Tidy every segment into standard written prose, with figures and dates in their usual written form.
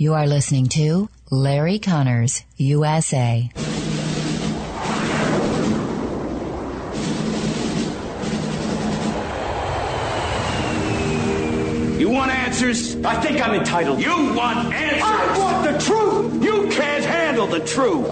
You are listening to Larry Connors, USA. You want answers? I think I'm entitled. You want answers? I want the truth! You can't handle the truth!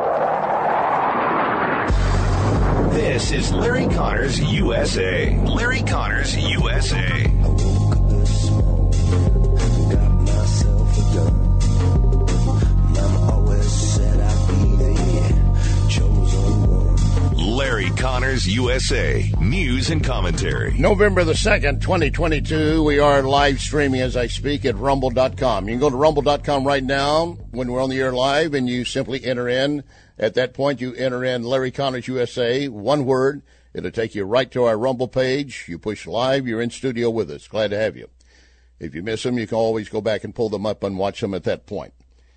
This is Larry Connors, USA. Larry Connors, USA. I woke up this morning, got myself a gun. Mama always said I'd be the chosen one. Larry Connors, USA. News and commentary. November the 2nd, 2022. We are live streaming as I speak at rumble.com. You can go to rumble.com right now when we're on the air live, and you simply enter in. At that point, you enter in Larry Connors, USA, one word. It'll take you right to our Rumble page. You push live, you're in studio with us. Glad to have you. If you miss them, you can always go back and pull them up and watch them at that point.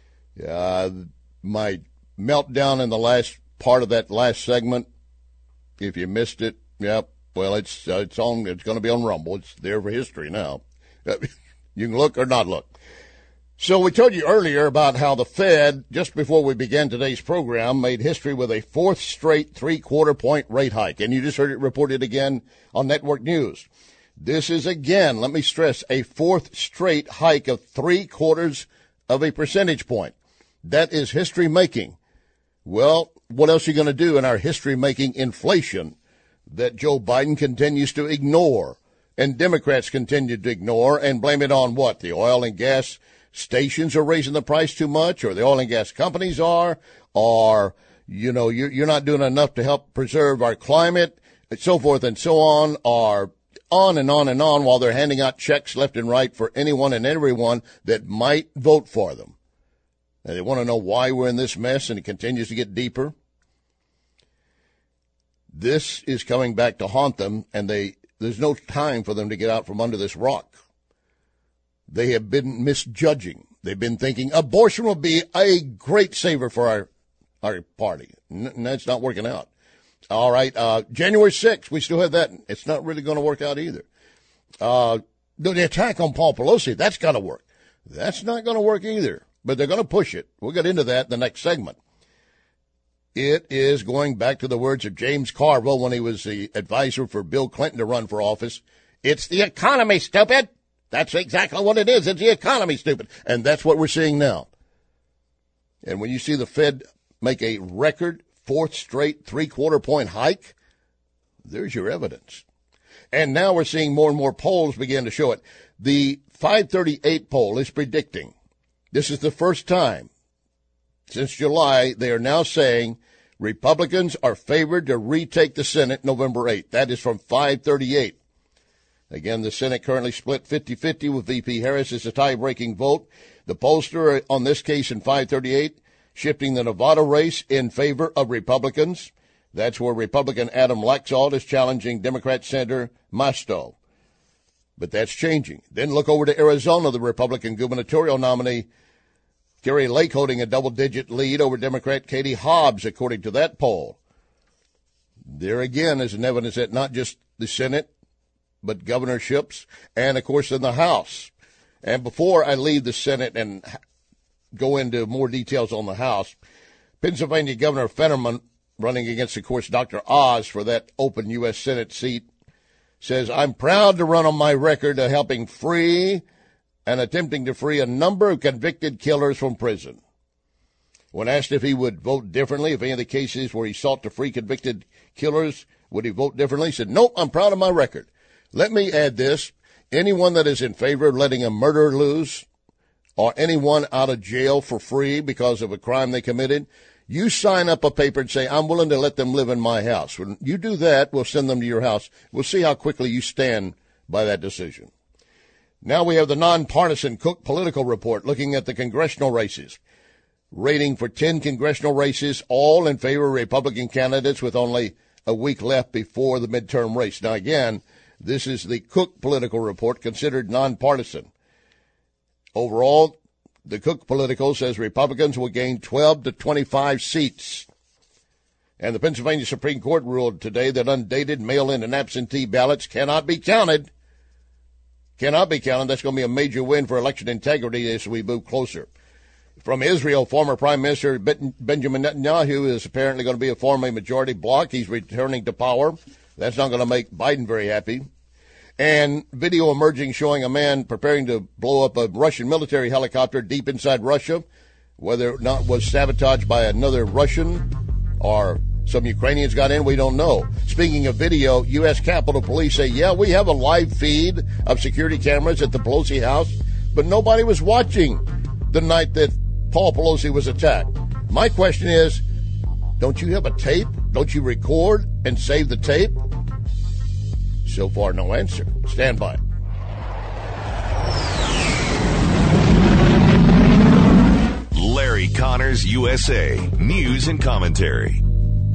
My meltdown in the last part of that last segment, if you missed it, well, it's going to be on Rumble. It's there for history now. You can look or not look. So we told you earlier about how the Fed, just before we began today's program, made history with a fourth straight three-quarter-point rate hike. And you just heard it reported again on Network News. This is, again, let me stress, a fourth straight hike of 0.75 of a percentage point. That is history-making. Well, what else are you going to do in our history-making inflation that Joe Biden continues to ignore and Democrats continue to ignore and blame it on what? The oil and gas stations are raising the price too much, or the oil and gas companies are, or, you're not doing enough to help preserve our climate, and so forth and so on, or on and on and on, while they're handing out checks left and right for anyone and everyone that might vote for them. And they want to know why we're in this mess, and it continues to get deeper. This is coming back to haunt them, and there's no time for them to get out from under this rock. They have been misjudging. They've been thinking abortion will be a great saver for our party. And that's not working out. All right. January 6th, we still have that. It's not really going to work out either. The attack on Paul Pelosi, that's got to work. That's not going to work either. But they're going to push it. We'll get into that in the next segment. It is going back to the words of James Carville when he was the advisor for Bill Clinton to run for office. It's the economy, stupid. That's exactly what it is. It's the economy, stupid. And that's what we're seeing now. And when you see the Fed make a record fourth straight three-quarter-point hike, there's your evidence. And now we're seeing more and more polls begin to show it. The 538 poll is predicting, this is the first time since July, they are now saying Republicans are favored to retake the Senate November 8th. That is from 538. Again, the Senate currently split 50-50 with VP Harris as a tie-breaking vote. The pollster on this case in 538, shifting the Nevada race in favor of Republicans. That's where Republican Adam Laxalt is challenging Democrat Senator Masto. But that's changing. Then look over to Arizona, the Republican gubernatorial nominee, Kari Lake, holding a double-digit lead over Democrat Katie Hobbs, according to that poll. There again is an evidence that not just the Senate, but governorships, and, of course, in the House. And before I leave the Senate and go into more details on the House, Pennsylvania Governor Fetterman, running against, of course, Dr. Oz for that open U.S. Senate seat, says, I'm proud to run on my record of helping free and attempting to free a number of convicted killers from prison. When asked if he would vote differently, if any of the cases where he sought to free convicted killers, would he vote differently, he said, nope, I'm proud of my record. Let me add this. Anyone that is in favor of letting a murderer loose or anyone out of jail for free because of a crime they committed, you sign up a paper and say, I'm willing to let them live in my house. When you do that, we'll send them to your house. We'll see how quickly you stand by that decision. Now we have the nonpartisan Cook Political Report looking at the congressional races. Rating for 10 congressional races, all in favor of Republican candidates with only a week left before the midterm race. Now, again, this is the Cook Political Report, considered nonpartisan. Overall, the Cook Political says Republicans will gain 12 to 25 seats. And the Pennsylvania Supreme Court ruled today that undated mail-in and absentee ballots cannot be counted. Cannot be counted. That's going to be a major win for election integrity as we move closer. From Israel, former Prime Minister Benjamin Netanyahu is apparently going to be form a majority bloc. He's returning to power. That's not going to make Biden very happy. And video emerging showing a man preparing to blow up a Russian military helicopter deep inside Russia. Whether or not was sabotaged by another Russian or some Ukrainians got in, we don't know. Speaking of video, U.S. Capitol Police say, yeah, we have a live feed of security cameras at the Pelosi house, but nobody was watching the night that Paul Pelosi was attacked. My question is, don't you have a tape? Don't you record and save the tape? So far, no answer. Stand by. Larry Connors, USA. News and commentary.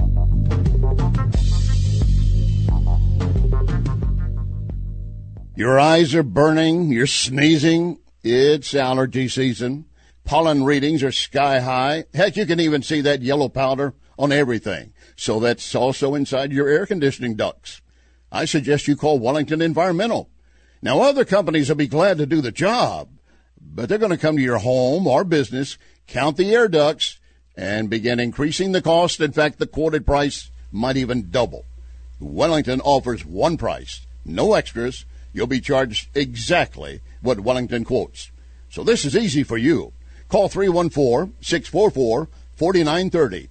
Your eyes are burning. You're sneezing. It's allergy season. Pollen readings are sky high. Heck, you can even see that yellow powder on everything. So that's also inside your air conditioning ducts. I suggest you call Wellington Environmental. Now, other companies will be glad to do the job, but they're going to come to your home or business, count the air ducts, and begin increasing the cost. In fact, the quoted price might even double. Wellington offers one price, no extras. You'll be charged exactly what Wellington quotes. So this is easy for you. Call 314-644-4930,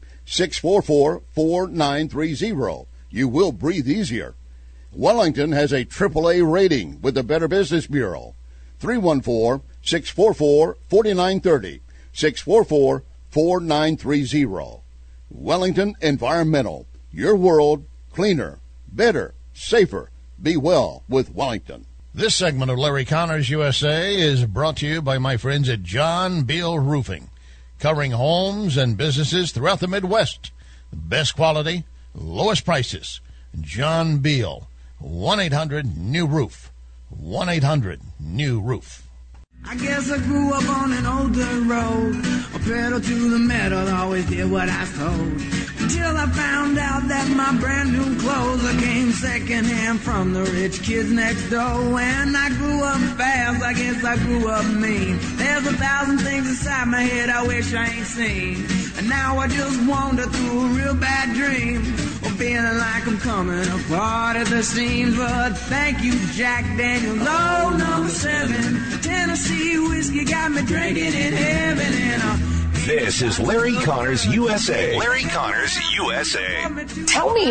644-4930. You will breathe easier. Wellington has a AAA rating with the Better Business Bureau. 314-644-4930, 644-4930. Wellington Environmental. Your world cleaner, better, safer. Be well with Wellington. This segment of Larry Connors USA is brought to you by my friends at John Beal Roofing, covering homes and businesses throughout the Midwest. The best quality, lowest prices. John Beal, 1-800-NEW-ROOF, 1-800-NEW-ROOF. I guess I grew up on an old dirt road, a pedal to the metal, always did what I told. Until I found out that my brand new clothes came secondhand from the rich kids next door. When I grew up fast, I guess I grew up mean. There's 1,000 things inside my head I wish I ain't seen. And now I just wander through a real bad dream, or feeling like I'm coming apart at the seams. But thank you, Jack Daniels, oh, number 7. Tennessee whiskey got me drinking in heaven. And This is Larry Connors USA. Larry Connors USA. Tell me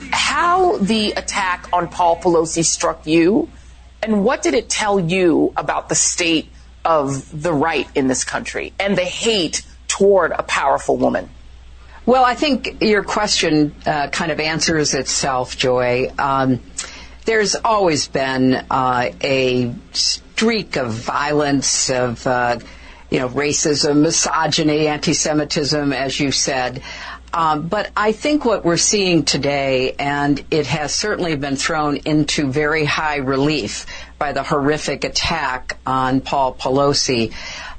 how the attack on Paul Pelosi struck you, and what did it tell you about the state of the right in this country and the hate toward a powerful woman? Well, I think your question kind of answers itself, Joy. There's always been a streak of violence, of racism, misogyny, anti-Semitism, as you said. But I think what we're seeing today, and it has certainly been thrown into very high relief by the horrific attack on Paul Pelosi,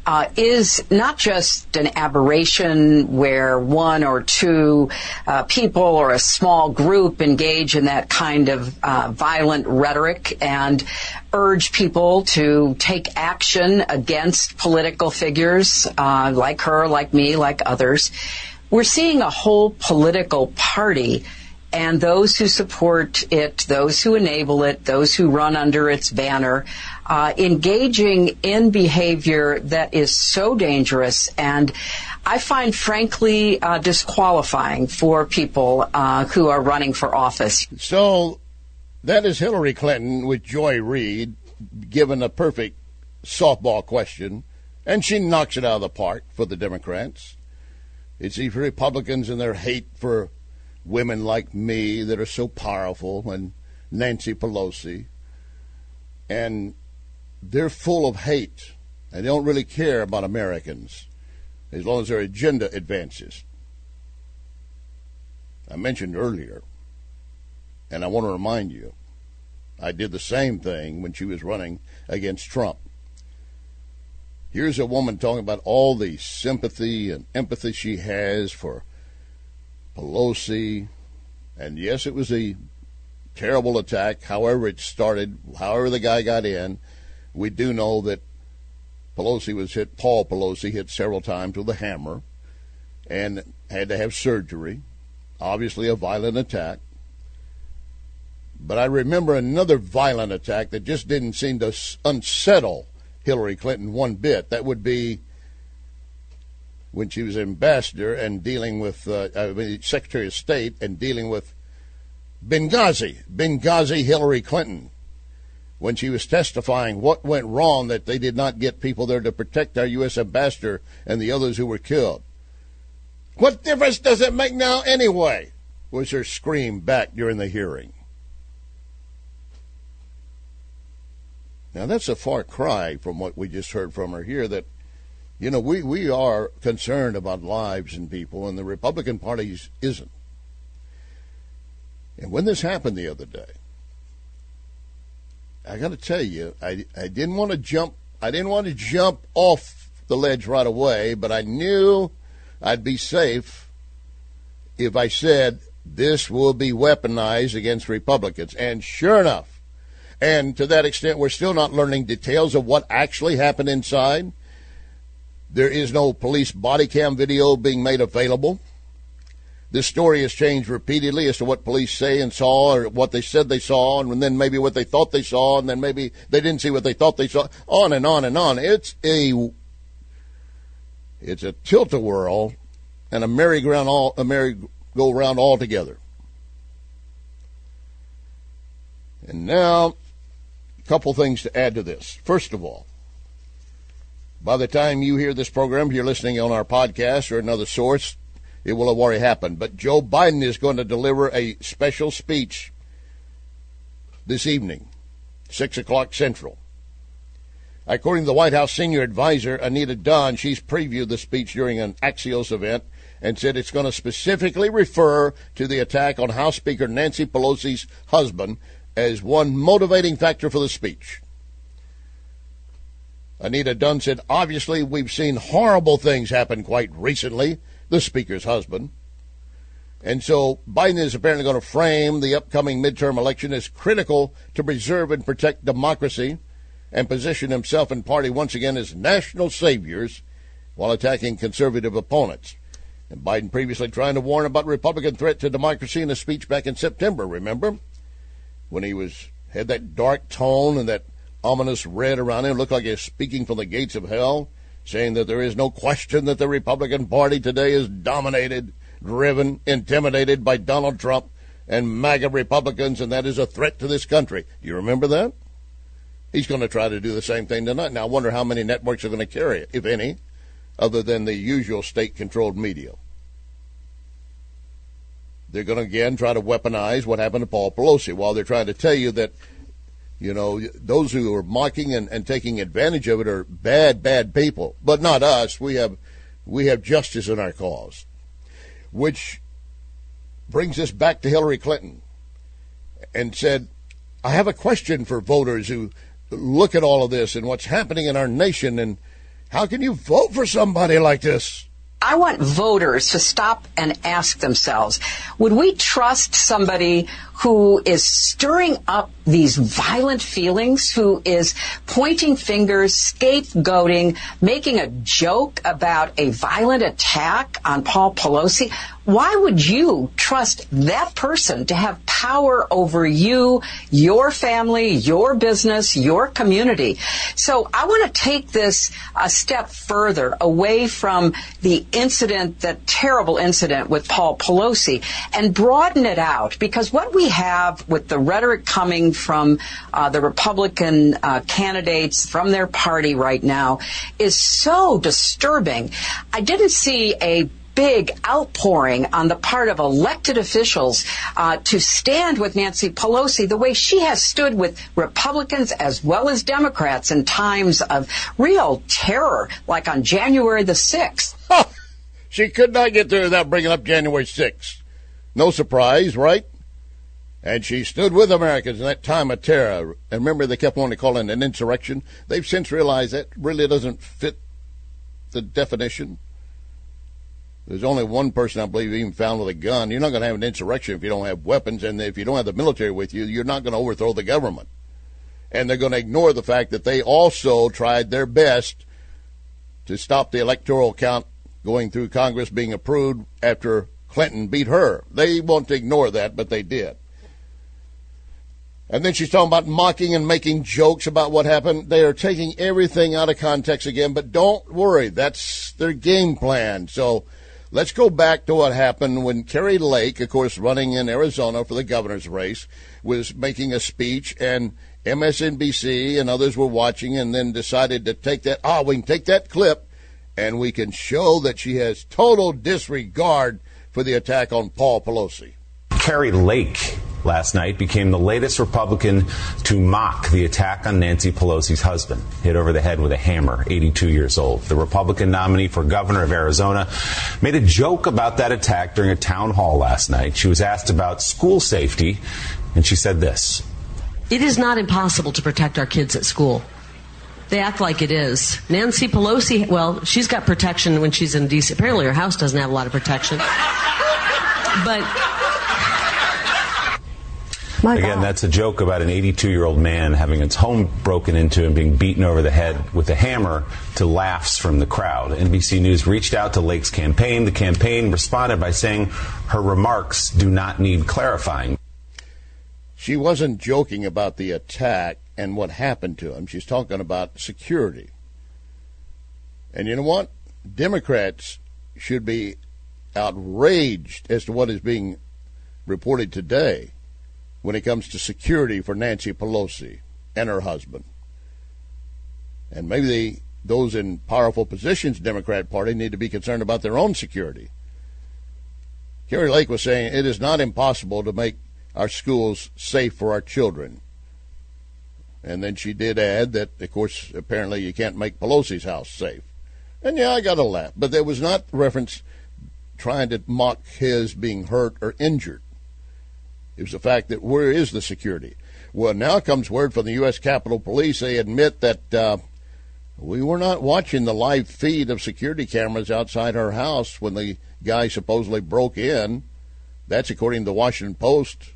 is not just an aberration where one or two people or a small group engage in that kind of violent rhetoric and urge people to take action against political figures like her, like me, like others. We're seeing a whole political party, and those who support it, those who enable it, those who run under its banner, engaging in behavior that is so dangerous and I find frankly disqualifying for people who are running for office. So that is Hillary Clinton with Joy Reid given a perfect softball question, and she knocks it out of the park for the Democrats. It's these Republicans and their hate for women like me that are so powerful, and Nancy Pelosi, and they're full of hate. They don't really care about Americans as long as their agenda advances. I mentioned earlier, and I want to remind you, I did the same thing when she was running against Trump. Here's a woman talking about all the sympathy and empathy she has for Pelosi. And yes, it was a terrible attack. However it started, however the guy got in, we do know that Paul Pelosi hit several times with a hammer and had to have surgery. Obviously a violent attack. But I remember another violent attack that just didn't seem to unsettle Hillary Clinton one bit. That would be when she was ambassador and dealing with Secretary of State and dealing with Benghazi Hillary Clinton, when she was testifying what went wrong, that they did not get people there to protect our U.S. ambassador and the others who were killed. What difference does it make now anyway? Was her scream back during the hearing. Now, that's a far cry from what we just heard from her here, that, you know, we are concerned about lives and people, and the Republican Party isn't. And when this happened the other day, I got to tell you, I didn't want to jump off the ledge right away, but I knew I'd be safe if I said this will be weaponized against Republicans. And sure enough, and to that extent, we're still not learning details of what actually happened inside. There is no police body cam video being made available. This story has changed repeatedly as to what police say and saw, or what they said they saw, and then maybe what they thought they saw, and then maybe they didn't see what they thought they saw, on and on and on. It's a tilt-a-whirl and a merry-go-round altogether. And now, a couple things to add to this. First of all, by the time you hear this program, if you're listening on our podcast or another source, it will have already happened. But Joe Biden is going to deliver a special speech this evening, 6 o'clock Central. According to the White House senior advisor, Anita Dunn, she's previewed the speech during an Axios event and said it's going to specifically refer to the attack on House Speaker Nancy Pelosi's husband as one motivating factor for the speech. Anita Dunn said, obviously, we've seen horrible things happen quite recently, the Speaker's husband. And so Biden is apparently going to frame the upcoming midterm election as critical to preserve and protect democracy and position himself and party once again as national saviors while attacking conservative opponents. And Biden previously trying to warn about Republican threat to democracy in a speech back in September, remember? When he had that dark tone and that ominous red around him, looked like he was speaking from the gates of hell, saying that there is no question that the Republican Party today is dominated, driven, intimidated by Donald Trump and MAGA Republicans, and that is a threat to this country. Do you remember that? He's going to try to do the same thing tonight. Now, I wonder how many networks are going to carry it, if any, other than the usual state-controlled media. They're going to, again, try to weaponize what happened to Paul Pelosi, while they're trying to tell you that, you know, those who are mocking and taking advantage of it are bad, bad people. But not us. We have justice in our cause. Which brings us back to Hillary Clinton and said, I have a question for voters who look at all of this and what's happening in our nation, and how can you vote for somebody like this? I want voters to stop and ask themselves, would we trust somebody who is stirring up these violent feelings, who is pointing fingers, scapegoating, making a joke about a violent attack on Paul Pelosi? Why would you trust that person to have power over you, your family, your business, your community? So I want to take this a step further away from the incident, that terrible incident with Paul Pelosi, and broaden it out, because what we have with the rhetoric coming from the Republican candidates from their party right now is so disturbing. I didn't see a big outpouring on the part of elected officials to stand with Nancy Pelosi the way she has stood with Republicans as well as Democrats in times of real terror, like on January the 6th. Oh, she could not get there without bringing up January 6th. No surprise, right? And she stood with Americans in that time of terror. And remember, they kept wanting to call it an insurrection. They've since realized that really doesn't fit the definition. There's only one person, I believe, even found with a gun. You're not going to have an insurrection if you don't have weapons, and if you don't have the military with you, you're not going to overthrow the government. And they're going to ignore the fact that they also tried their best to stop the electoral count going through Congress being approved after Clinton beat her. They want to ignore that, but they did. And then she's talking about mocking and making jokes about what happened. They are taking everything out of context again, but don't worry. That's their game plan. So let's go back to what happened when Kari Lake, of course, running in Arizona for the governor's race, was making a speech, and MSNBC and others were watching and then decided to take that. We can take that clip and we can show that she has total disregard for the attack on Paul Pelosi. Kari Lake last night became the latest Republican to mock the attack on Nancy Pelosi's husband, hit over the head with a hammer, 82 years old. The Republican nominee for governor of Arizona made a joke about that attack during a town hall last night. She was asked about school safety, and she said this. It is not impossible to protect our kids at school. They act like it is. Nancy Pelosi, well, she's got protection when she's in D.C. Apparently her house doesn't have a lot of protection. But again, that's a joke about an 82-year-old man having his home broken into and being beaten over the head with a hammer to laughs from the crowd. NBC News reached out to Lake's campaign. The campaign responded by saying her remarks do not need clarifying. She wasn't joking about the attack and what happened to him. She's talking about security. And you know what? Democrats should be outraged as to what is being reported today when it comes to security for Nancy Pelosi and her husband. And maybe those in powerful positions, Democrat Party, need to be concerned about their own security. Kari Lake was saying it is not impossible to make our schools safe for our children. And then she did add that, of course, apparently you can't make Pelosi's house safe. And yeah, I got to laugh. But there was not reference trying to mock his being hurt or injured. It was the fact that where is the security? Well, now comes word from the U.S. Capitol Police. They admit that we were not watching the live feed of security cameras outside her house when the guy supposedly broke in. That's according to the Washington Post.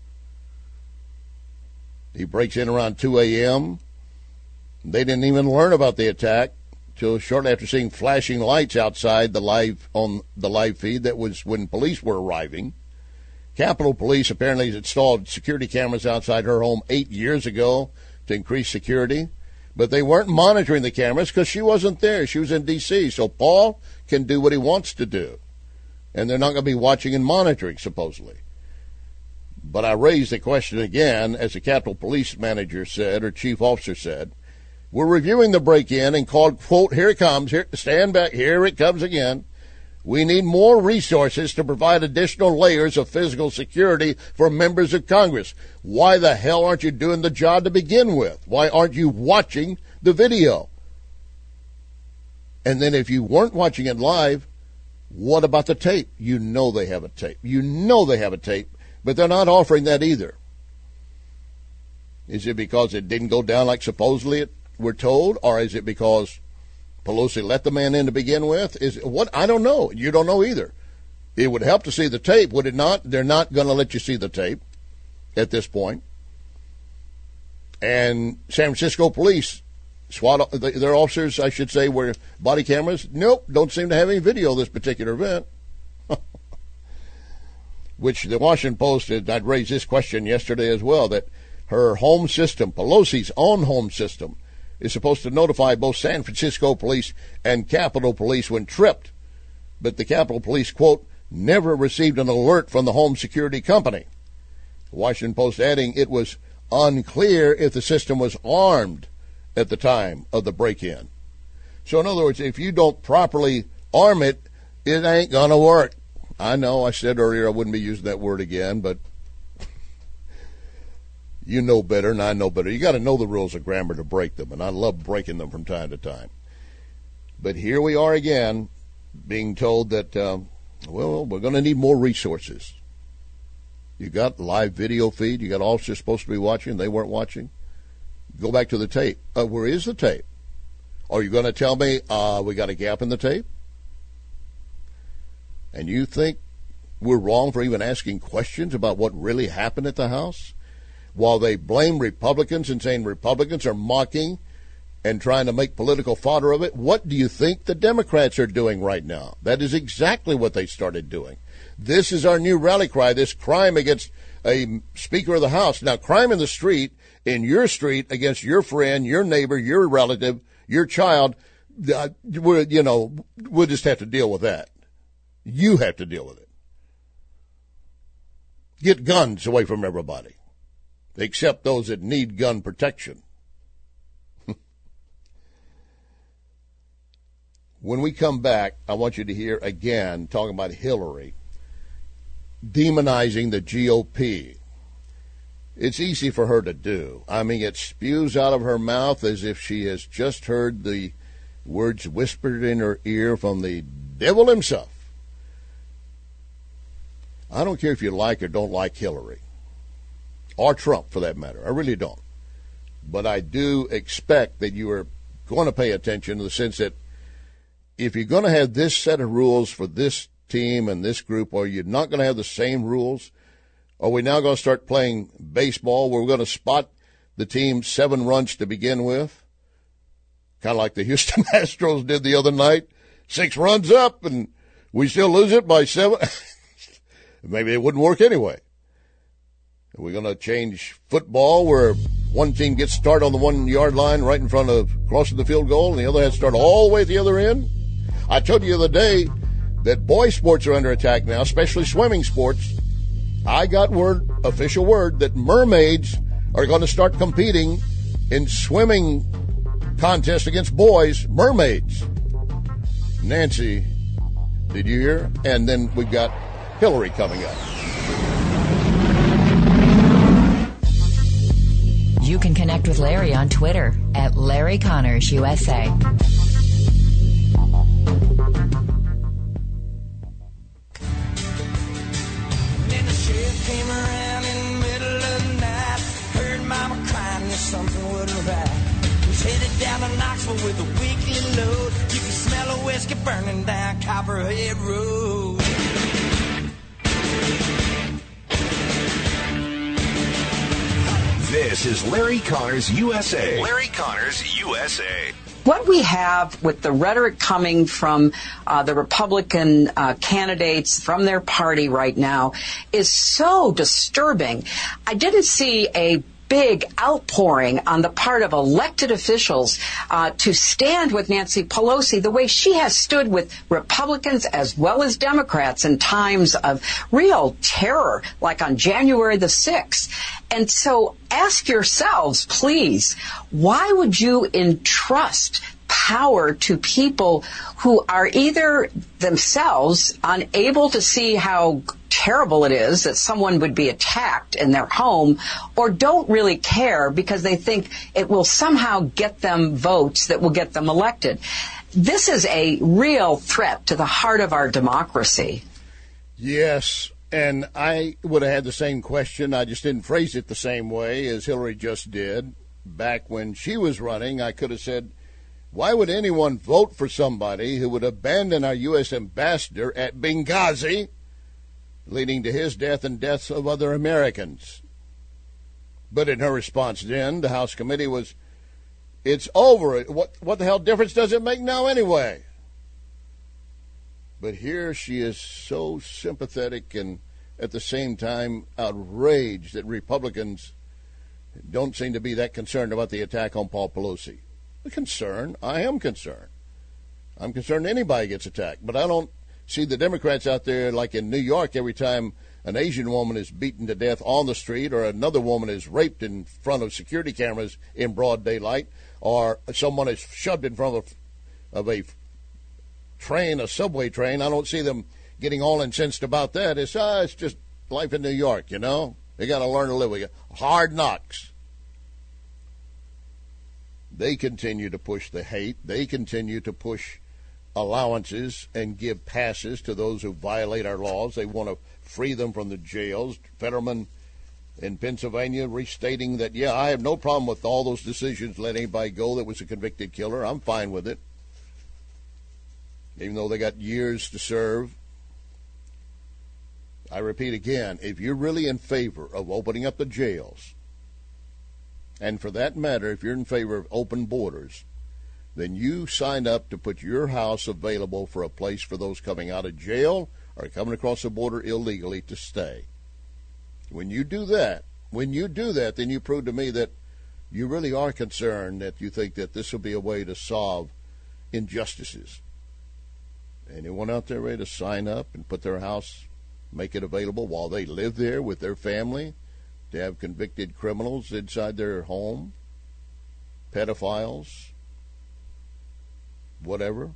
He breaks in around 2 a.m. They didn't even learn about the attack till shortly after seeing flashing lights outside on the live feed. That was when police were arriving. Capitol Police apparently has installed security cameras outside her home 8 years ago to increase security. But they weren't monitoring the cameras because she wasn't there. She was in D.C. So Paul can do what he wants to do. And they're not going to be watching and monitoring, supposedly. But I raised the question again, as the Capitol Police manager said, or chief officer said, we're reviewing the break-in and called, quote, here it comes, here, stand back, here it comes again. We need more resources to provide additional layers of physical security for members of Congress. Why the hell aren't you doing the job to begin with? Why aren't you watching the video? And then if you weren't watching it live, what about the tape? You know they have a tape. You know they have a tape, but they're not offering that either. Is it because it didn't go down like supposedly we're told, or is it because Pelosi let the man in to begin with? I don't know. You don't know either. It would help to see the tape, would it not? They're not going to let you see the tape at this point. And San Francisco police, SWAT, their officers, I should say, were body cameras. Nope, don't seem to have any video of this particular event. Which the Washington Post, I'd raised this question yesterday as well, that her home system, Pelosi's own home system, is supposed to notify both San Francisco police and Capitol Police when tripped. But the Capitol Police, quote, never received an alert from the home security company. The Washington Post adding it was unclear if the system was armed at the time of the break-in. So in other words, if you don't properly arm it, it ain't going to work. I know I said earlier I wouldn't be using that word again, but you know better and I know better. You got to know the rules of grammar to break them, and I love breaking them from time to time. But here we are again being told that, we're going to need more resources. You got live video feed. You got officers supposed to be watching. They weren't watching. Go back to the tape. Where is the tape? Are you going to tell me we got a gap in the tape? And you think we're wrong for even asking questions about what really happened at the House? While they blame Republicans and saying Republicans are mocking and trying to make political fodder of it. What do you think the Democrats are doing right now? That is exactly what they started doing. This is our new rally cry, this crime against a Speaker of the House. Now, crime in the street, in your street, against your friend, your neighbor, your relative, your child, we'll just have to deal with that. You have to deal with it. Get guns away from everybody, except those that need gun protection. When we come back, I want you to hear again talking about Hillary demonizing the GOP. It's easy for her to do. I mean, it spews out of her mouth as if she has just heard the words whispered in her ear from the devil himself. I don't care if you like or don't like Hillary, or Trump for that matter. I really don't. But I do expect that you are going to pay attention in the sense that if you're going to have this set of rules for this team and this group, or you're not going to have the same rules, are we now going to start playing baseball where we're going to spot the team 7 runs to begin with? Kind of like the Houston Astros did the other night. 6 runs up, and we still lose it by 7. Maybe it wouldn't work anyway. Are we going to change football where one team gets started on the 1-yard line right in front of crossing the field goal, and the other has to start all the way at the other end? I told you the other day that boys' sports are under attack now, especially swimming sports. I got official word, that mermaids are going to start competing in swimming contests against boys, mermaids. Nancy, did you hear? And then we've got Hillary coming up. You can connect with Larry on Twitter at Larry Connors USA. Then the sheriff came around in the middle of the night. Heard mama crying that something wasn't right. Was headed down to Knoxville with a weekly load. You could smell a whiskey burning down Copperhead Road. This is Larry Connors USA. Larry Connors USA. What we have with the rhetoric coming from the Republican candidates from their party right now is so disturbing. I didn't see a big outpouring on the part of elected officials to stand with Nancy Pelosi the way she has stood with Republicans as well as Democrats in times of real terror, like on January the 6th. And so ask yourselves, please, why would you entrust power to people who are either themselves unable to see how terrible it is that someone would be attacked in their home, or don't really care because they think it will somehow get them votes that will get them elected? This is a real threat to the heart of our democracy. Yes, and I would have had the same question. I just didn't phrase it the same way as Hillary just did. Back when she was running, I could have said, why would anyone vote for somebody who would abandon our U.S. ambassador at Benghazi, leading to his death and deaths of other Americans? But in her response then, the House committee was, it's over. What the hell difference does it make now anyway? But here she is so sympathetic and at the same time outraged that Republicans don't seem to be that concerned about the attack on Paul Pelosi. I am concerned. I'm concerned anybody gets attacked, but I don't see the Democrats out there like in New York every time an Asian woman is beaten to death on the street or another woman is raped in front of security cameras in broad daylight or someone is shoved in front of a train, a subway train. I don't see them getting all incensed about that. It's just life in New York, you know. They got to learn to live with it. Hard knocks. They continue to push the hate. They continue to push allowances and give passes to those who violate our laws. They want to free them from the jails. Fetterman in Pennsylvania restating that, yeah, I have no problem with all those decisions, let anybody go that was a convicted killer. I'm fine with it. Even though they got years to serve. I repeat again, if you're really in favor of opening up the jails, and for that matter, if you're in favor of open borders, then you signed up to put your house available for a place for those coming out of jail or coming across the border illegally to stay. When you do that, then you prove to me that you really are concerned, that you think that this will be a way to solve injustices. Anyone out there ready to sign up and put their house, make it available while they live there with their family, to have convicted criminals inside their home, pedophiles, whatever?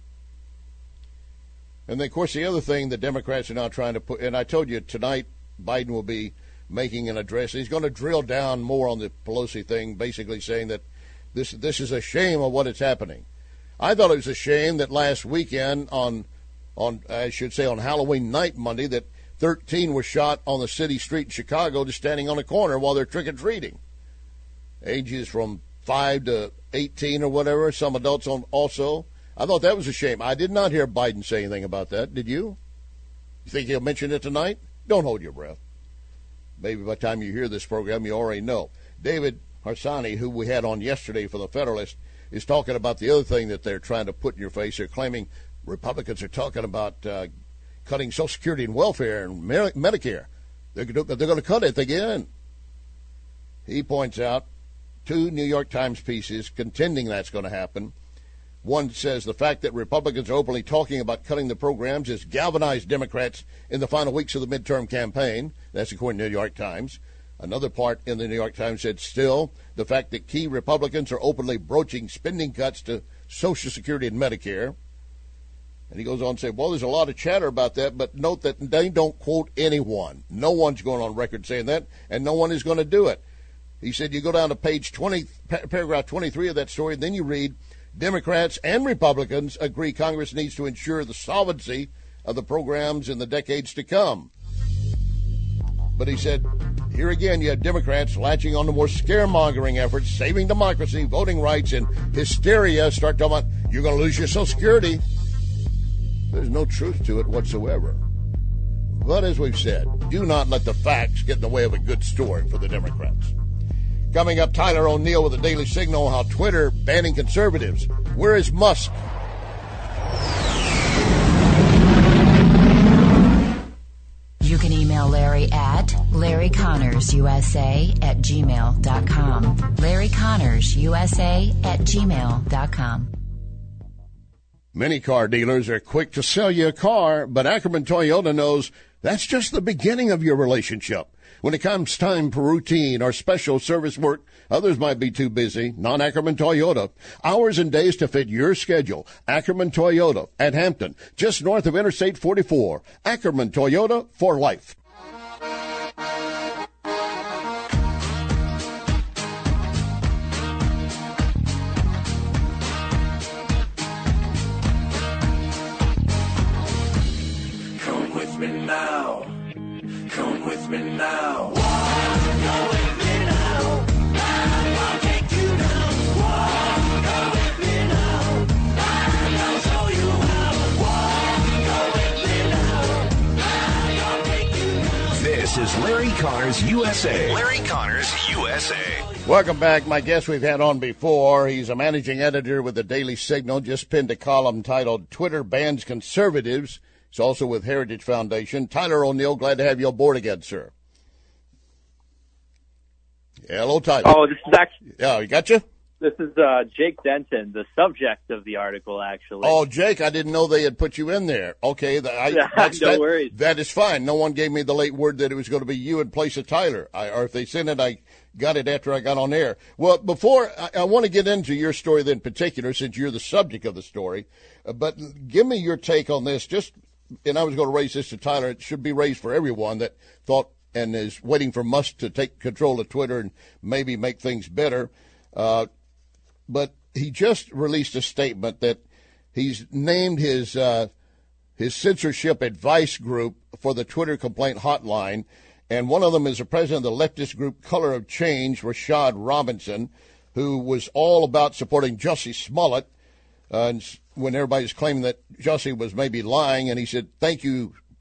And then, of course, the other thing the Democrats are now trying to put, and I told you tonight Biden will be making an address. He's going to drill down more on the Pelosi thing, basically saying that this is a shame of what is happening. I thought it was a shame that last weekend on Halloween night, Monday, that 13 were shot on the city street in Chicago just standing on a corner while they're trick-or-treating. Ages from 5 to 18 or whatever, some adults also. I thought that was a shame. I did not hear Biden say anything about that. Did you? You think he'll mention it tonight? Don't hold your breath. Maybe by the time you hear this program, you already know. David Harsanyi, who we had on yesterday for the Federalist, is talking about the other thing that they're trying to put in your face. They're claiming Republicans are talking about cutting Social Security and welfare and Medicare. They're going to cut it again. He points out 2 New York Times pieces contending that's going to happen. One says the fact that Republicans are openly talking about cutting the programs has galvanized Democrats in the final weeks of the midterm campaign. That's according to the New York Times. Another part in the New York Times said, still, the fact that key Republicans are openly broaching spending cuts to Social Security and Medicare. And he goes on to say, well, there's a lot of chatter about that, but note that they don't quote anyone. No one's going on record saying that, and no one is going to do it. He said you go down to page 20, paragraph 23 of that story, and then you read, Democrats and Republicans agree Congress needs to ensure the solvency of the programs in the decades to come. But he said, here again, you have Democrats latching on to more scaremongering efforts, saving democracy, voting rights, and hysteria. Start talking about, you're going to lose your Social Security. There's no truth to it whatsoever. But as we've said, do not let the facts get in the way of a good story for the Democrats. Coming up, Tyler O'Neill with the Daily Signal, how Twitter banning conservatives. Where is Musk? You can email Larry at LarryConnorsUSA@gmail.com. LarryConnorsUSA@gmail.com. Many car dealers are quick to sell you a car, but Ackerman Toyota knows that's just the beginning of your relationship. When it comes time for routine or special service work, others might be too busy. Not Ackerman Toyota. Hours and days to fit your schedule. Ackerman Toyota at Hampton, just north of Interstate 44. Ackerman Toyota for life. Come with me now. Come with me now. Go with me now. I'll take you down. Go with me now. I'll show you how. Go with me now. I'll take you down. This is Larry Connors USA. Larry Connors USA. Welcome back. My guest we've had on before. He's a managing editor with the Daily Signal. Just penned a column titled Twitter Bans Conservatives. He's also with Heritage Foundation. Tyler O'Neill, glad to have you on board again, sir. Hello, Tyler. Oh, this is actually... Yeah, you got you? This is Jake Denton, the subject of the article, actually. Oh, Jake, I didn't know they had put you in there. Okay. No worries. That is fine. No one gave me the late word that it was going to be you in place of Tyler. Or if they sent it, I got it after I got on air. Well, before, I want to get into your story in particular, since you're the subject of the story. But give me your take on this. And I was going to raise this to Tyler. It should be raised for everyone that thought and is waiting for Musk to take control of Twitter and maybe make things better. But he just released a statement that he's named his censorship advice group for the Twitter complaint hotline. And one of them is the president of the leftist group Color of Change, Rashad Robinson, who was all about supporting Jussie Smollett. And when everybody's claiming that Jussie was maybe lying, and he said, thank you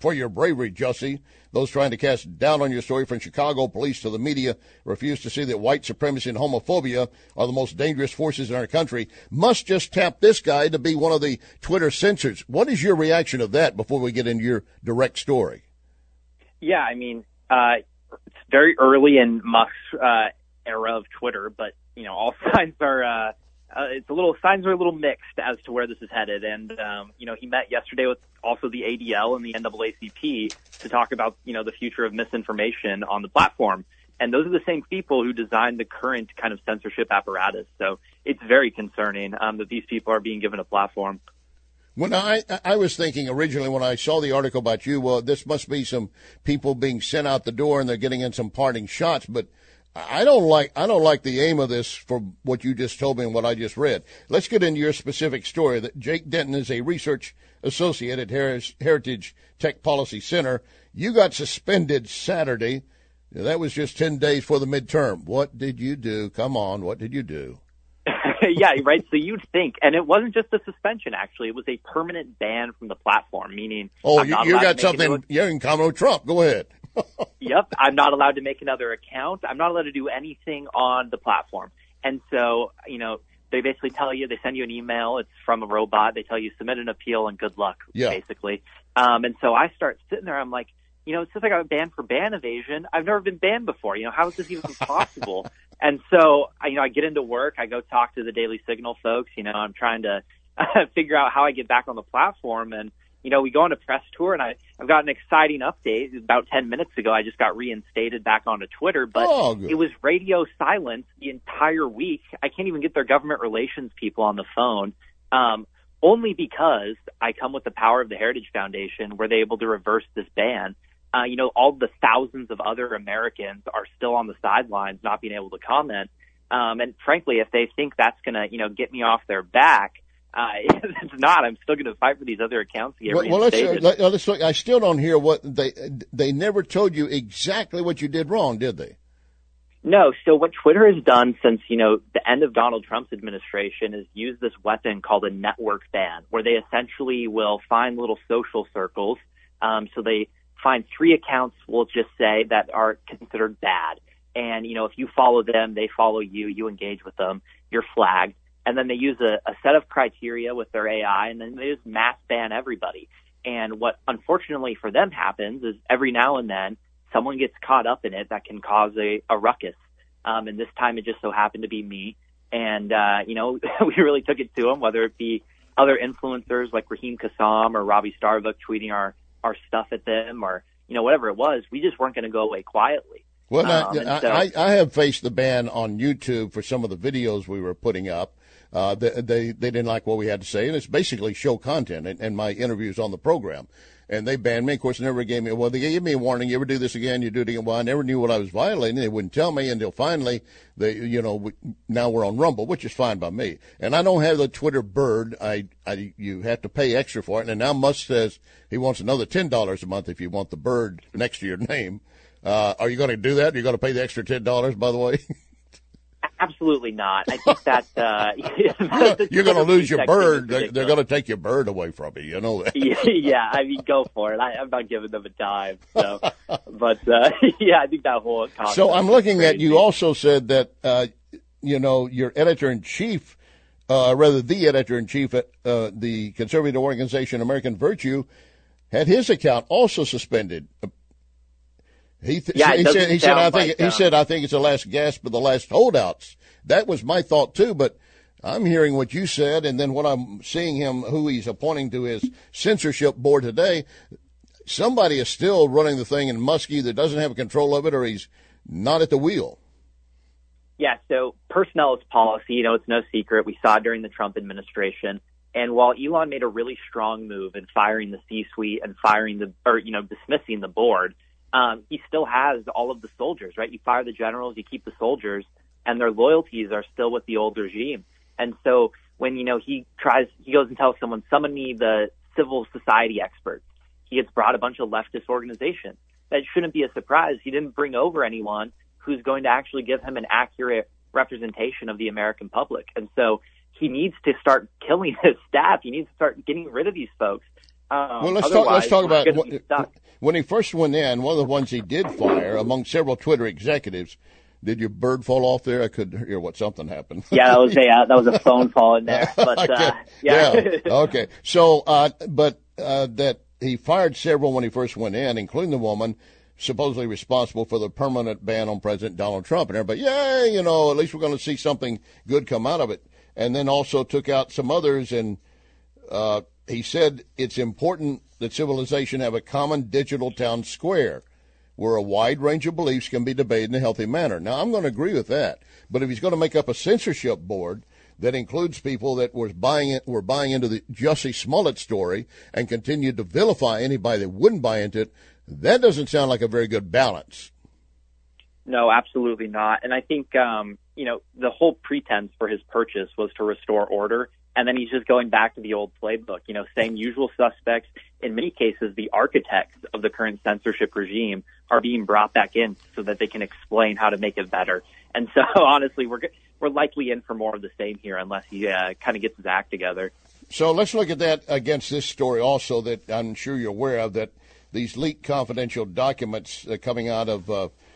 for your bravery, Jussie. Those trying to cast doubt on your story, from Chicago police to the media, refuse to see that white supremacy and homophobia are the most dangerous forces in our country, must just tap this guy to be one of the Twitter censors. What is your reaction of that before we get into your direct story? Yeah, I mean, it's very early in Musk's era of Twitter, but, all signs are signs are a little mixed as to where this is headed. And, he met yesterday with also the ADL and the NAACP to talk about, the future of misinformation on the platform. And those are the same people who designed the current kind of censorship apparatus. So it's very concerning that these people are being given a platform. When I was thinking originally when I saw the article about you, well, this must be some people being sent out the door and they're getting in some parting shots, but I don't like the aim of this for what you just told me and what I just read. Let's get into your specific story. That Jake Denton is a research associate at Heritage Tech Policy Center. You got suspended Saturday. That was just 10 days for the midterm. What did you do? Come on, what did you do? Yeah, right. So you'd think, and it wasn't just a suspension, actually. It was a permanent ban from the platform, meaning... Oh, you got something, you're in common with Trump. Go ahead. Yep, I'm not allowed to make another account. I'm not allowed to do anything on the platform. And so, they basically tell you, they send you an email. It's from a robot. They tell you, submit an appeal and good luck, basically. And so I start sitting there. I'm like, since I got banned for ban evasion, I've never been banned before. How is this even possible? And so, I get into work. I go talk to the Daily Signal folks. I'm trying to figure out how I get back on the platform. And, we go on a press tour, and I've got an exciting update. About 10 minutes ago, I just got reinstated back onto Twitter, but it was radio silence the entire week. I can't even get their government relations people on the phone, only because I come with the power of the Heritage Foundation. Were they able to reverse this ban? All the thousands of other Americans are still on the sidelines, not being able to comment. And frankly, if they think that's going to, get me off their back, it's not. I'm still going to fight for these other accounts to get reinstated. Let's look. I still don't hear what they never told you exactly what you did wrong, did they? No. So what Twitter has done since, the end of Donald Trump's administration is use this weapon called a network ban, where they essentially will find little social circles. So they find 3 accounts, we'll just say, that are considered bad. And, if you follow them, they follow you, you engage with them, you're flagged. And then they use a set of criteria with their AI, and then they just mass ban everybody. And what unfortunately for them happens is every now and then someone gets caught up in it that can cause a ruckus. And this time it just so happened to be me. And, we really took it to them, whether it be other influencers like Raheem Kassam or Robbie Starbuck tweeting our stuff at them, or, whatever it was. We just weren't going to go away quietly. Well, I have faced the ban on YouTube for some of the videos we were putting up. They didn't like what we had to say, and it's basically show content and my interviews on the program. And they banned me. Of course, they never gave me, they gave me a warning. You ever do this again, you do it again. Well, I never knew what I was violating. They wouldn't tell me until finally now we're on Rumble, which is fine by me. And I don't have the Twitter bird. You have to pay extra for it. And now Musk says he wants another $10 a month if you want the bird next to your name. Are you going to do that? Are you going to pay the extra $10, by the way? Absolutely not. I think that you're going to lose your bird. They're going to take your bird away from you. You know that. Yeah, I mean, go for it. I'm not giving them a dime. So, but yeah, I think that whole concept. So I'm looking at. You also said that your editor in chief, the editor in chief at the conservative organization American Virtue, had his account also suspended. He said, I think it's the last gasp of the last holdouts. That was my thought too, but I'm hearing what you said, and then what I'm seeing who he's appointing to his censorship board today. Somebody is still running the thing, and Musk either doesn't have control of it or he's not at the wheel. Yeah, so personnel is policy. It's no secret. We saw it during the Trump administration. And while Elon made a really strong move in firing the C-suite and dismissing the board, he still has all of the soldiers, right? You fire the generals, you keep the soldiers, and their loyalties are still with the old regime. And so when, he goes and tells someone, summon me the civil society experts, he gets brought a bunch of leftist organizations. That shouldn't be a surprise. He didn't bring over anyone who's going to actually give him an accurate representation of the American public. And so he needs to start killing his staff. He needs to start getting rid of these folks. Well, let's talk about when he first went in. One of the ones he did fire among several Twitter executives. Did your bird fall off there? I could hear something happened. Yeah, that was a phone call in there. But yeah. Okay. So, that he fired several when he first went in, including the woman supposedly responsible for the permanent ban on President Donald Trump. And everybody, yay, at least we're going to see something good come out of it. And then also took out some others. And he said it's important that civilization have a common digital town square where a wide range of beliefs can be debated in a healthy manner. Now, I'm going to agree with that. But if he's going to make up a censorship board that includes people that were buying into the Jussie Smollett story and continued to vilify anybody that wouldn't buy into it, that doesn't sound like a very good balance. No, absolutely not. And I think, the whole pretense for his purchase was to restore order. And then he's just going back to the old playbook, same usual suspects. In many cases, the architects of the current censorship regime are being brought back in so that they can explain how to make it better. And so, honestly, we're likely in for more of the same here unless he kind of gets his act together. So let's look at that against this story also that I'm sure you're aware of, that these leaked confidential documents coming out of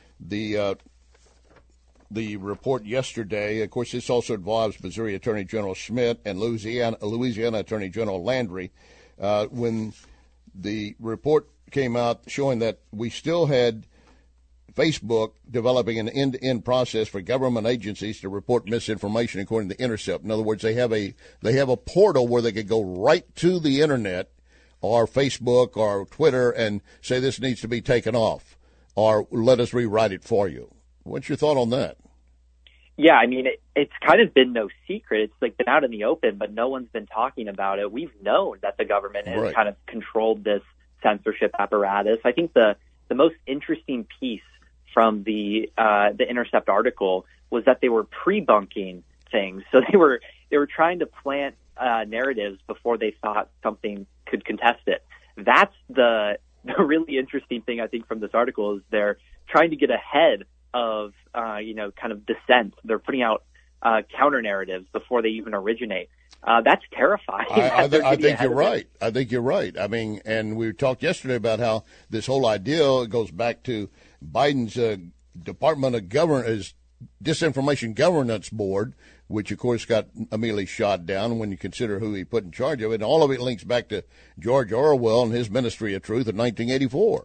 the report yesterday. Of course, this also involves Missouri Attorney General Schmidt and Louisiana Attorney General Landry. When the report came out showing that we still had Facebook developing an end-to-end process for government agencies to report misinformation, according to Intercept. In other words, they have a portal where they could go right to the internet or Facebook or Twitter and say this needs to be taken off, or let us rewrite it for you. What's your thought on that? Yeah, I mean, it's kind of been no secret. It's been out in the open, but no one's been talking about it. We've known that the government has kind of controlled this censorship apparatus. I think the most interesting piece from the Intercept article was that they were pre-bunking things. So they were trying to plant narratives before they thought something could contest it. That's the really interesting thing, I think, from this article is they're trying to get ahead of, kind of dissent. They're putting out counter narratives before they even originate. That's terrifying. I think you're right. I think you're right. I mean, and we talked yesterday about how this whole idea goes back to Biden's Department of Governance, Disinformation Governance Board, which, of course, got immediately shot down when you consider who he put in charge of it. And all of it links back to George Orwell and his Ministry of Truth in 1984.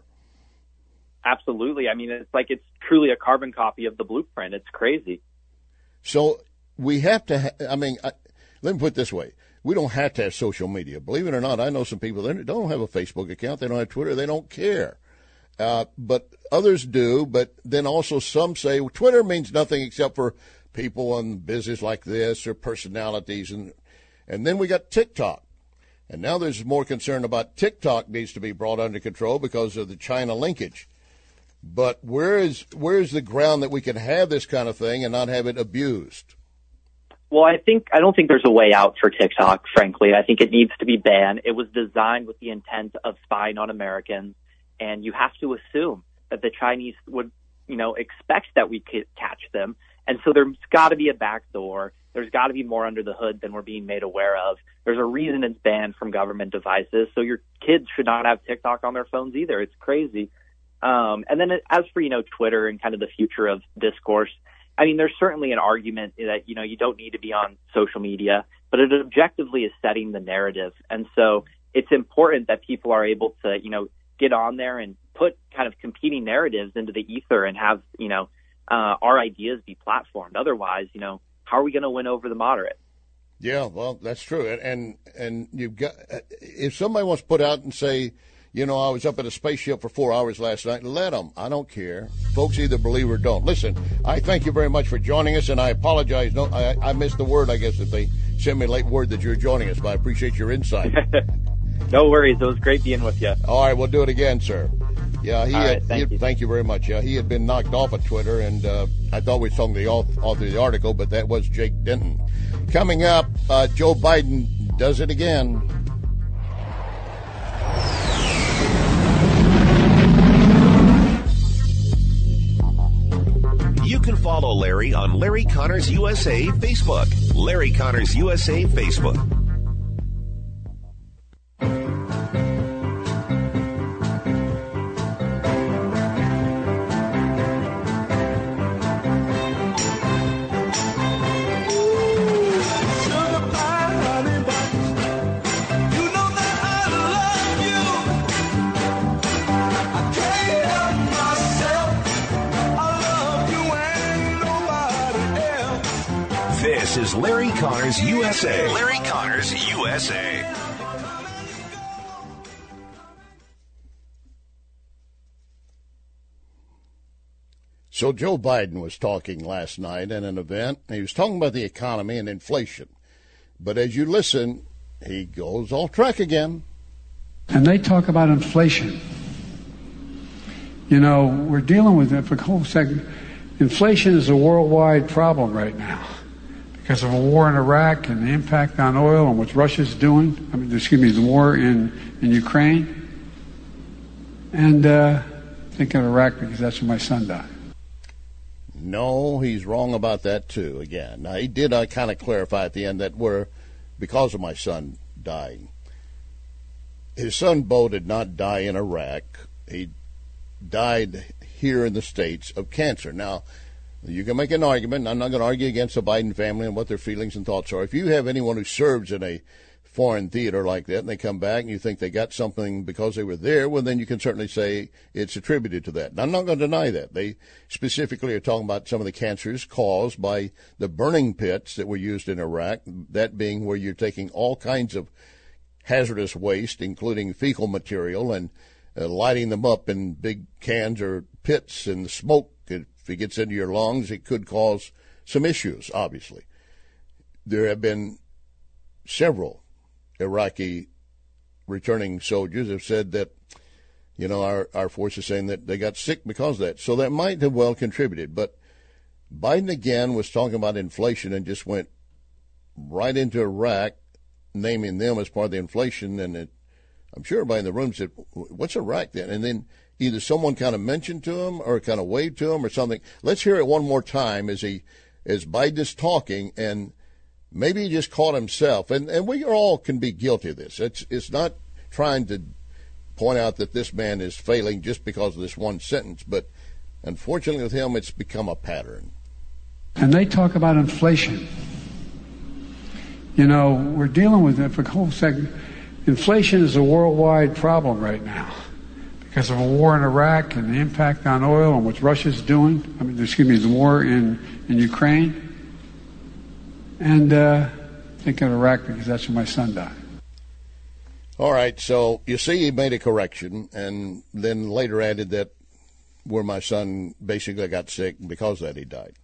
Absolutely. I mean, it's truly a carbon copy of the blueprint. It's crazy. So we have to, let me put it this way. We don't have to have social media. Believe it or not, I know some people that don't have a Facebook account. They don't have Twitter. They don't care. But others do. But then also some say Twitter means nothing except for people in business like this or personalities. And then we got TikTok. And now there's more concern about TikTok needs to be brought under control because of the China linkage. But where is the ground that we can have this kind of thing and not have it abused? Well, I don't think there's a way out for TikTok, frankly. I think it needs to be banned. It was designed with the intent of spying on Americans, and you have to assume that the Chinese would, expect that we could catch them. And so there's got to be a backdoor. There's got to be more under the hood than we're being made aware of. There's a reason it's banned from government devices, so your kids should not have TikTok on their phones either. It's crazy. And then as for, Twitter and kind of the future of discourse, I mean, there's certainly an argument that, you don't need to be on social media, but it objectively is setting the narrative. And so it's important that people are able to, get on there and put kind of competing narratives into the ether and have, our ideas be platformed. Otherwise, how are we going to win over the moderate? Yeah, well, that's true. And you've got, if somebody wants to put out and say, I was up at a spaceship for 4 hours last night. Let them. I don't care. Folks either believe or don't. Listen, I thank you very much for joining us, and I apologize. No, I missed the word, I guess, if they sent me a late word that you're joining us, but I appreciate your insight. No worries. It was great being with you. All right, we'll do it again, sir. Yeah, thank you very much. Yeah, he had been knocked off of Twitter, and I thought we saw the author of the article, but that was Jake Denton. Coming up, Joe Biden does it again. You can follow Larry on Larry Connors USA Facebook. Larry Connors USA Facebook. This is Larry Connors USA. Larry Connors USA. So Joe Biden was talking last night at an event. He was talking about the economy and inflation. But as you listen, he goes off track again. And they talk about inflation. You know, we're dealing with it for a whole second. Inflation is a worldwide problem right now because of a war in Iraq and the impact on oil and what Russia's doing. The war in Ukraine. And thinking of Iraq because that's where my son died. No, he's wrong about that, too, again. Now, he did kind of clarify at the end that we're because of my son dying. His son, Bo, did not die in Iraq. He died here in the States of cancer. Now, you can make an argument, and I'm not going to argue against the Biden family and what their feelings and thoughts are. If you have anyone who serves in a foreign theater like that and they come back and you think they got something because they were there, well, then you can certainly say it's attributed to that. And I'm not going to deny that. They specifically are talking about some of the cancers caused by the burning pits that were used in Iraq, that being where you're taking all kinds of hazardous waste, including fecal material, and lighting them up in big cans or pits, and the smoke, if it gets into your lungs, it could cause some issues, obviously. There have been several Iraqi returning soldiers have said that, you know, our force is saying that they got sick because of that. So that might have well contributed. But Biden again was talking about inflation and just went right into Iraq, naming them as part of the inflation. And I'm sure everybody in the room said, what's Iraq then? And then either someone kind of mentioned to him or kind of waved to him or something. Let's hear it one more time as Biden is talking, and maybe he just caught himself, and we all can be guilty of this. It's not trying to point out that this man is failing just because of this one sentence, but unfortunately with him, it's become a pattern. And they talk about inflation. You know, we're dealing with it for a whole second. Inflation is a worldwide problem right now because of a war in Iraq and the impact on oil and what Russia's doing. The war in Ukraine. And thinking of Iraq because that's where my son died. All right, so you see he made a correction and then later added that where my son basically got sick and because of that he died.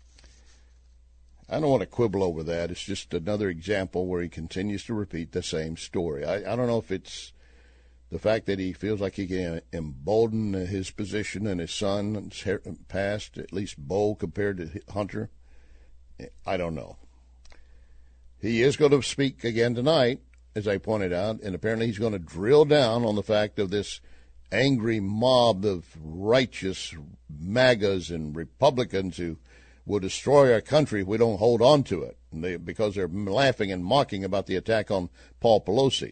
I don't want to quibble over that. It's just another example where he continues to repeat the same story. I don't know if it's the fact that he feels like he can embolden his position and his son's past, at least Bo compared to Hunter. I don't know. He is going to speak again tonight, as I pointed out, and apparently he's going to drill down on the fact of this angry mob of righteous MAGAs and Republicans who will destroy our country if we don't hold on to it, because they're laughing and mocking about the attack on Paul Pelosi.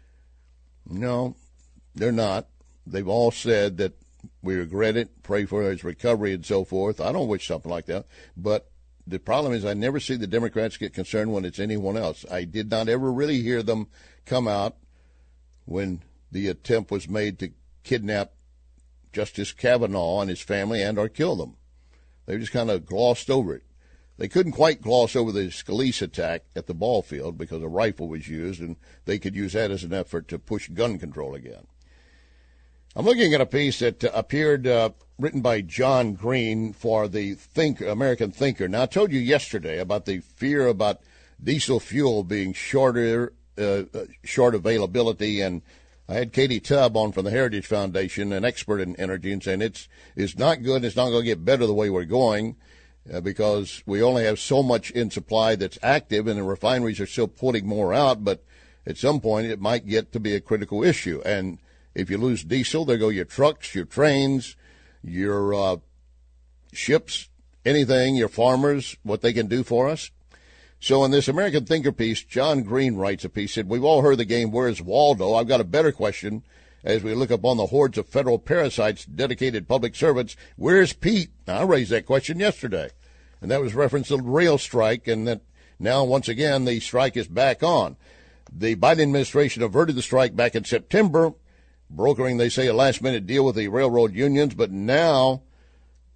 No, they're not. They've all said that we regret it, pray for his recovery and so forth. I don't wish something like that, but the problem is I never see the Democrats get concerned when it's anyone else. I did not ever really hear them come out when the attempt was made to kidnap Justice Kavanaugh and his family and or kill them. They just kind of glossed over it. They couldn't quite gloss over the Scalise attack at the ball field because a rifle was used, and they could use that as an effort to push gun control again. I'm looking at a piece that appeared written by John Green for the American Thinker. Now, I told you yesterday about the fear about diesel fuel being short availability, and I had Katie Tubb on from the Heritage Foundation, an expert in energy, and saying it's not good, it's not going to get better the way we're going because we only have so much in supply that's active, and the refineries are still putting more out, but at some point it might get to be a critical issue. And if you lose diesel, there go your trucks, your trains, your ships, anything, your farmers, what they can do for us. So in this American Thinker piece, John Green writes a piece, said, we've all heard the game, where's Waldo? I've got a better question as we look upon the hordes of federal parasites, dedicated public servants. Where's Pete? Now, I raised that question yesterday, and that was reference to the rail strike, and that now, once again, the strike is back on. The Biden administration averted the strike back in September, brokering, they say, a last-minute deal with the railroad unions, but now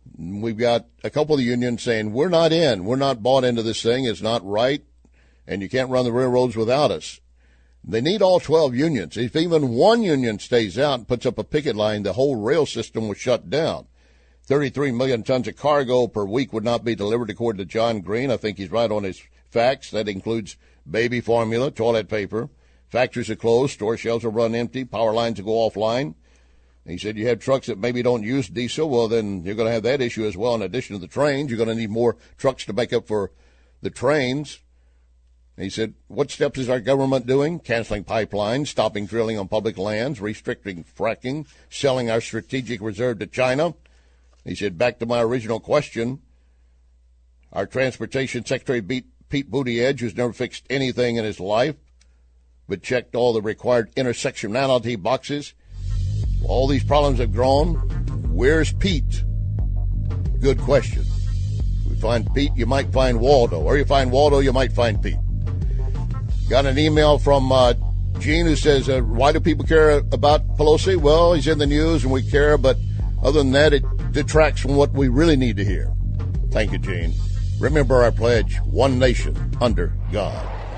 We've got a couple of the unions saying, we're not in. We're not bought into this thing. It's not right, and you can't run the railroads without us. They need all 12 unions. If even one union stays out and puts up a picket line, the whole rail system will shut down. 33 million tons of cargo per week would not be delivered, according to John Green. I think he's right on his facts. That includes baby formula, toilet paper. Factories are closed. Store shelves will run empty. Power lines will go offline. He said you have trucks that maybe don't use diesel. Well, then you're going to have that issue as well. In addition to the trains, you're going to need more trucks to make up for the trains. He said, what steps is our government doing? Canceling pipelines, stopping drilling on public lands, restricting fracking, selling our strategic reserve to China. He said, back to my original question, our Transportation Secretary Pete Buttigieg, who's never fixed anything in his life, but checked all the required intersectionality boxes. All these problems have grown. Where's Pete? Good question. If we find Pete, you might find Waldo. Or you find Waldo, you might find Pete. Got an email from Gene who says, why do people care about Pelosi? Well, he's in the news and we care, but other than that, it detracts from what we really need to hear. Thank you, Gene. Remember our pledge, one nation under God.